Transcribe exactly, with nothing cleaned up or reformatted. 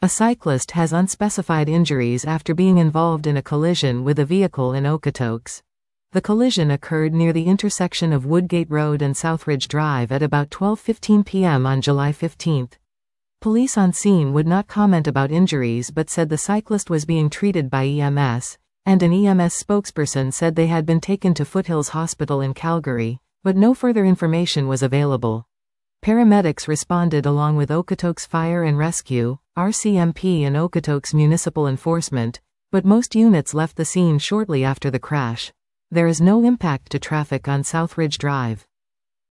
A cyclist has unspecified injuries after being involved in a collision with a vehicle in Okotoks. The collision occurred near the intersection of Woodgate Road and Southridge Drive at about twelve fifteen p m on July fifteenth. Police on scene would not comment about injuries but said the cyclist was being treated by E M S, and an E M S spokesperson said they had been taken to Foothills Hospital in Calgary, but no further information was available. Paramedics responded along with Okotoks Fire and Rescue, R C M P and Okotoks Municipal Enforcement, but most units left the scene shortly after the crash. There is no impact to traffic on Southridge Drive.